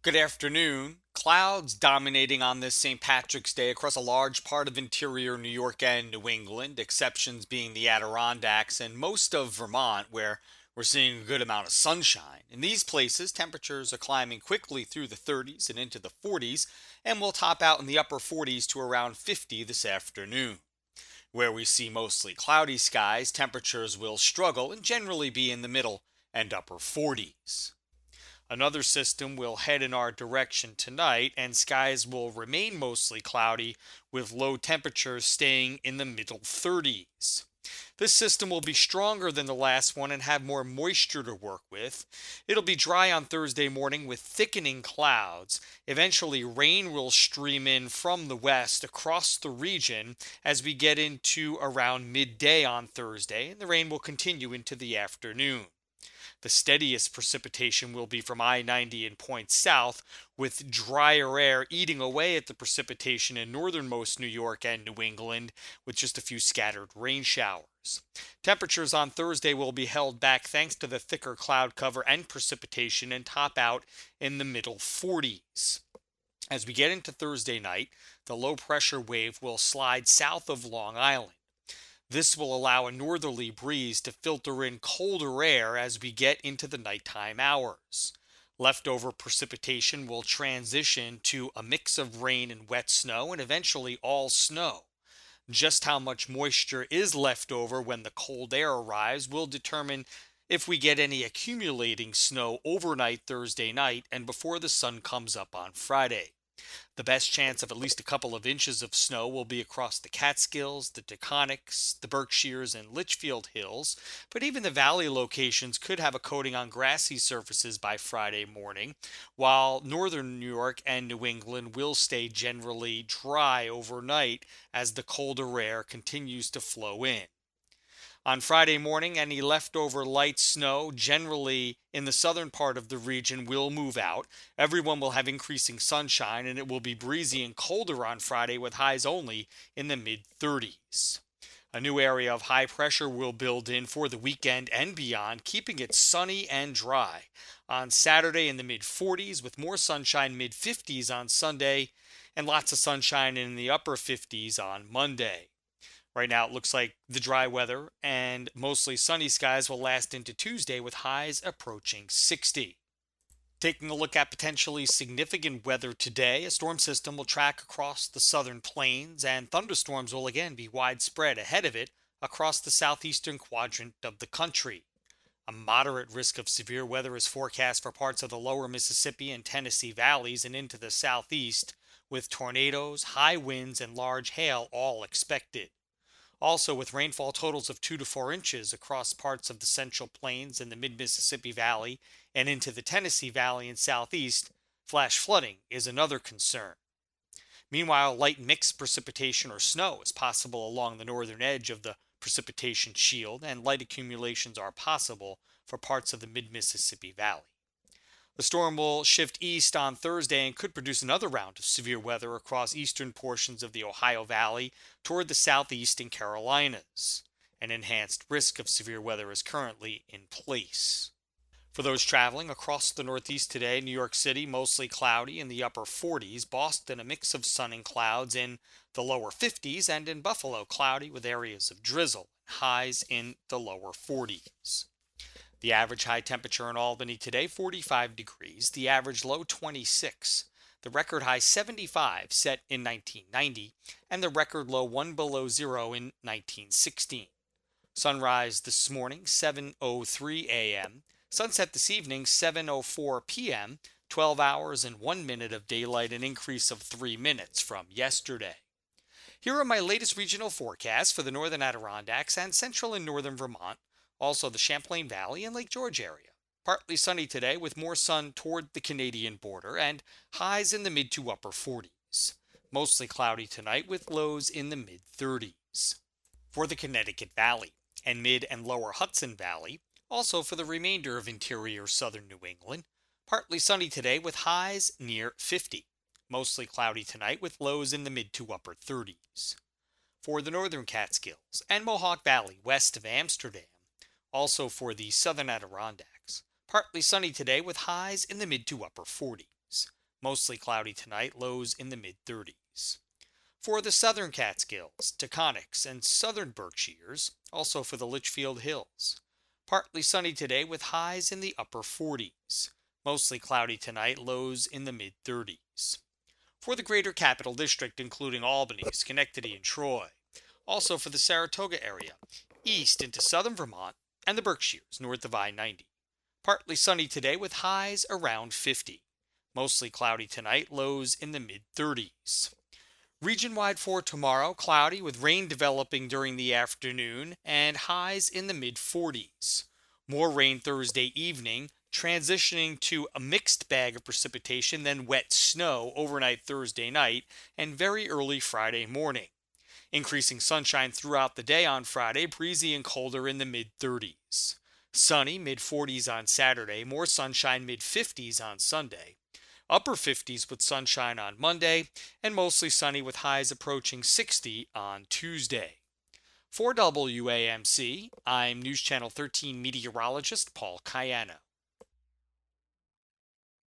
Good afternoon. Clouds dominating on this St. Patrick's Day across a large part of interior New York and New England, exceptions being the Adirondacks and most of Vermont, where we're seeing a good amount of sunshine. In these places, temperatures are climbing quickly through the 30s and into the 40s, and will top out in the upper 40s to around 50 this afternoon. Where we see mostly cloudy skies, temperatures will struggle and generally be in the middle and upper 40s. Another system will head in our direction tonight, and skies will remain mostly cloudy, with low temperatures staying in the middle 30s. This system will be stronger than the last one and have more moisture to work with. It'll be dry on Thursday morning with thickening clouds. Eventually, rain will stream in from the west across the region as we get into around midday on Thursday, and the rain will continue into the afternoon. The steadiest precipitation will be from I-90 and points south, with drier air eating away at the precipitation in northernmost New York and New England, with just a few scattered rain showers. Temperatures on Thursday will be held back thanks to the thicker cloud cover and precipitation and top out in the middle 40s. As we get into Thursday night, the low pressure wave will slide south of Long Island. This will allow a northerly breeze to filter in colder air as we get into the nighttime hours. Leftover precipitation will transition to a mix of rain and wet snow and eventually all snow. Just how much moisture is left over when the cold air arrives will determine if we get any accumulating snow overnight Thursday night and before the sun comes up on Friday. The best chance of at least a couple of inches of snow will be across the Catskills, the Taconics, the Berkshires, and Litchfield Hills, but even the valley locations could have a coating on grassy surfaces by Friday morning, while northern New York and New England will stay generally dry overnight as the colder air continues to flow in. On Friday morning, any leftover light snow, generally in the southern part of the region, will move out. Everyone will have increasing sunshine, and it will be breezy and colder on Friday with highs only in the mid 30s. A new area of high pressure will build in for the weekend and beyond, keeping it sunny and dry. On Saturday in the mid 40s, with more sunshine, mid 50s on Sunday, and lots of sunshine in the upper 50s on Monday. Right now, it looks like the dry weather and mostly sunny skies will last into Tuesday with highs approaching 60. Taking a look at potentially significant weather today, a storm system will track across the southern plains and thunderstorms will again be widespread ahead of it across the southeastern quadrant of the country. A moderate risk of severe weather is forecast for parts of the lower Mississippi and Tennessee valleys and into the southeast, with tornadoes, high winds, and large hail all expected. Also, with rainfall totals of 2 to 4 inches across parts of the Central Plains and the Mid-Mississippi Valley and into the Tennessee Valley and Southeast, flash flooding is another concern. Meanwhile, light mixed precipitation or snow is possible along the northern edge of the precipitation shield, and light accumulations are possible for parts of the Mid-Mississippi Valley. The storm will shift east on Thursday and could produce another round of severe weather across eastern portions of the Ohio Valley toward the southeast and Carolinas. An enhanced risk of severe weather is currently in place. For those traveling across the Northeast today, New York City mostly cloudy in the upper 40s, Boston a mix of sun and clouds in the lower 50s, and in Buffalo cloudy with areas of drizzle, highs in the lower 40s. The average high temperature in Albany today, 45 degrees. The average low, 26. The record high, 75, set in 1990. And the record low, 1 below zero in 1916. Sunrise this morning, 7:03 a.m. Sunset this evening, 7:04 p.m. 12 hours and 1 minute of daylight, an increase of 3 minutes from yesterday. Here are my latest regional forecasts for the northern Adirondacks and central and northern Vermont. Also the Champlain Valley and Lake George area. Partly sunny today with more sun toward the Canadian border and highs in the mid to upper 40s. Mostly cloudy tonight with lows in the mid 30s. For the Connecticut Valley and mid and lower Hudson Valley, also for the remainder of interior southern New England, partly sunny today with highs near 50. Mostly cloudy tonight with lows in the mid to upper 30s. For the northern Catskills and Mohawk Valley west of Amsterdam, also for the southern Adirondacks, partly sunny today with highs in the mid to upper 40s. Mostly cloudy tonight, lows in the mid-30s. For the southern Catskills, Taconics, and southern Berkshires, also for the Litchfield Hills. Partly sunny today with highs in the upper 40s. Mostly cloudy tonight, lows in the mid-30s. For the greater capital district, including Albany, Schenectady, and Troy. Also for the Saratoga area, east into southern Vermont, and the Berkshires, north of I-90. Partly sunny today with highs around 50. Mostly cloudy tonight, lows in the mid-30s. Region-wide for tomorrow, cloudy with rain developing during the afternoon and highs in the mid-40s. More rain Thursday evening, transitioning to a mixed bag of precipitation, then wet snow overnight Thursday night and very early Friday morning. Increasing sunshine throughout the day on Friday, breezy and colder in the mid-30s. Sunny, mid-40s on Saturday, more sunshine mid-50s on Sunday. Upper 50s with sunshine on Monday, and mostly sunny with highs approaching 60 on Tuesday. For WAMC, I'm News Channel 13 meteorologist Paul Cayano.